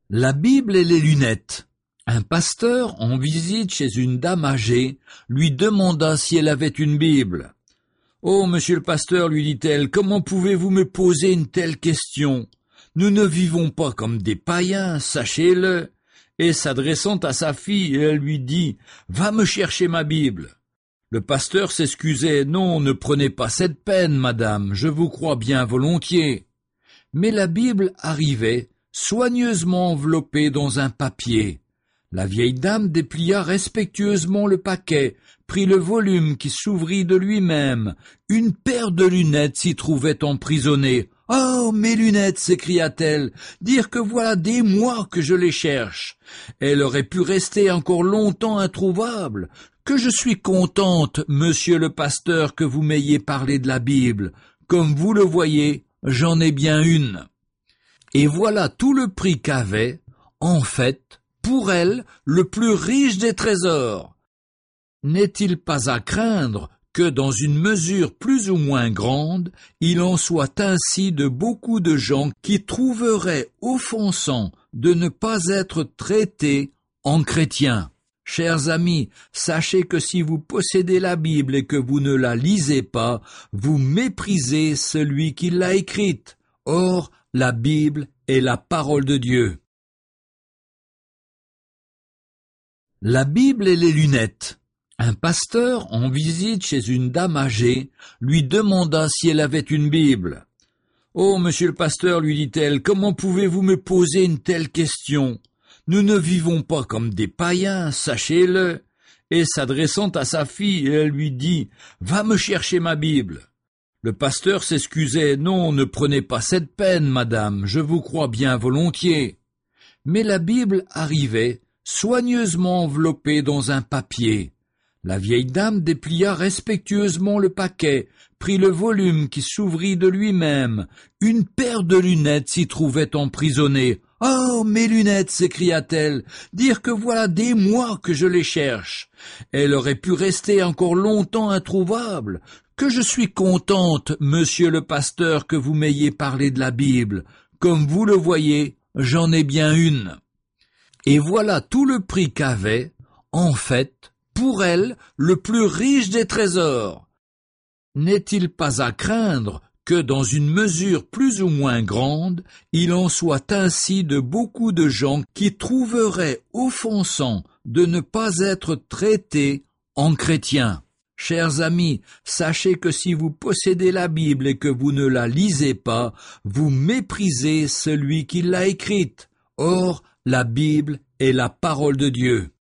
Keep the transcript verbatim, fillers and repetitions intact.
La Bible et les lunettes. Un pasteur, en visite chez une dame âgée, lui demanda si elle avait une Bible. « Oh, monsieur le pasteur, lui dit-elle, comment pouvez-vous me poser une telle question? Nous ne vivons pas comme des païens, sachez-le. » Et s'adressant à sa fille, elle lui dit « Va me chercher ma Bible. » Le pasteur s'excusait « Non, ne prenez pas cette peine, madame, je vous crois bien volontiers. » Mais la Bible arrivait, soigneusement enveloppée dans un papier. La vieille dame déplia respectueusement le paquet, prit le volume qui s'ouvrit de lui-même. Une paire de lunettes s'y trouvait emprisonnée. « Oh, mes lunettes !» s'écria-t-elle, « dire que voilà des mois que je les cherche. Elle aurait pu rester encore longtemps introuvable. Que je suis contente, monsieur le pasteur, que vous m'ayez parlé de la Bible. Comme vous le voyez, j'en ai bien une. » Et voilà tout le prix qu'avait, en fait, pour elle, le plus riche des trésors. N'est-il pas à craindre que, dans une mesure plus ou moins grande, il en soit ainsi de beaucoup de gens qui trouveraient offensant de ne pas être traités en chrétiens. Chers amis, sachez que si vous possédez la Bible et que vous ne la lisez pas, vous méprisez celui qui l'a écrite. Or, la Bible est la parole de Dieu. La Bible et les lunettes. Un pasteur, en visite chez une dame âgée, lui demanda si elle avait une Bible. « Oh, monsieur le pasteur, lui dit-elle, comment pouvez-vous me poser une telle question? Nous ne vivons pas comme des païens, sachez-le. » Et s'adressant à sa fille, elle lui dit « Va me chercher ma Bible. » Le pasteur s'excusait « Non, ne prenez pas cette peine, madame, je vous crois bien volontiers. » Mais la Bible arrivait, soigneusement enveloppée dans un papier. La vieille dame déplia respectueusement le paquet, prit le volume qui s'ouvrit de lui-même. Une paire de lunettes s'y trouvait emprisonnée. « Oh, mes lunettes !» s'écria-t-elle, « dire que voilà des mois que je les cherche. Elle aurait pu rester encore longtemps introuvable. Que je suis contente, monsieur le pasteur, que vous m'ayez parlé de la Bible. Comme vous le voyez, j'en ai bien une. » Et voilà tout le prix qu'avait, en fait, pour elle, le plus riche des trésors. N'est-il pas à craindre que, dans une mesure plus ou moins grande, il en soit ainsi de beaucoup de gens qui trouveraient offensant de ne pas être traités en chrétiens? Chers amis, sachez que si vous possédez la Bible et que vous ne la lisez pas, vous méprisez celui qui l'a écrite. Or, la Bible est la parole de Dieu.